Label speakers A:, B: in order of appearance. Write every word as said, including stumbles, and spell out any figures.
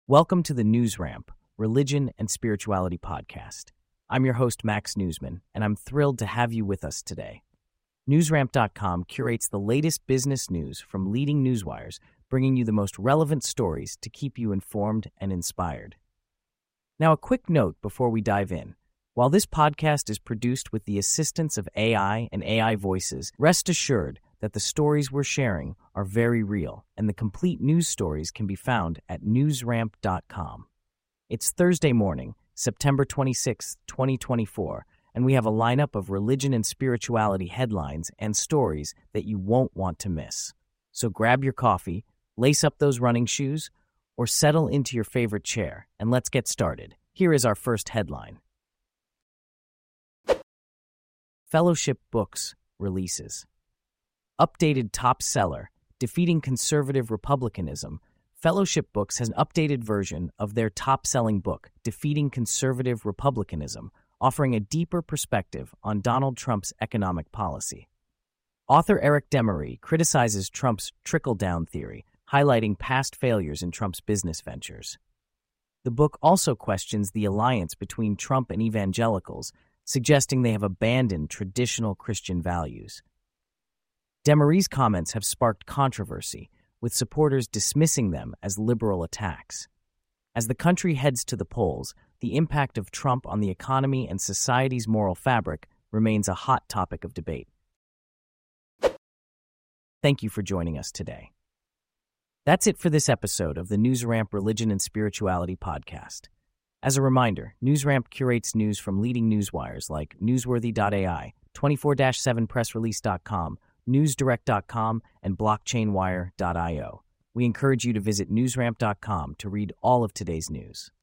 A: Welcome to the News Ramp, Religion and Spirituality Podcast. I'm your host, Max Newsman, and I'm thrilled to have you with us today. Newsramp dot com curates the latest business news from leading newswires, bringing you the most relevant stories to keep you informed and inspired. Now, a quick note before we dive in. While this podcast is produced with the assistance of A I and A I voices, rest assured that the stories we're sharing are very real, and the complete news stories can be found at newsramp dot com. It's Thursday morning, September twenty-sixth, twenty twenty-four, and we have a lineup of religion and spirituality headlines and stories that you won't want to miss. So grab your coffee, lace up those running shoes, or settle into your favorite chair, and let's get started. Here is our first headline. Fellowship Books releases. Updated top seller, Defeating Conservative Republicanism, Fellowship Books has an updated version of their top-selling book, Defeating Conservative Republicanism, offering a deeper perspective on Donald Trump's economic policy. Author Eric Demery criticizes Trump's trickle-down theory, highlighting past failures in Trump's business ventures. The book also questions the alliance between Trump and evangelicals, suggesting they have abandoned traditional Christian values. Demery's comments have sparked controversy, with supporters dismissing them as liberal attacks. As the country heads to the polls, the impact of Trump on the economy and society's moral fabric remains a hot topic of debate. Thank you for joining us today. That's it for this episode of the NewsRamp Religion and Spirituality Podcast. As a reminder, NewsRamp curates news from leading newswires like newsworthy dot A I, twenty-four seven press release dot com, newsdirect dot com, and blockchain wire dot io. We encourage you to visit newsramp dot com to read all of today's news.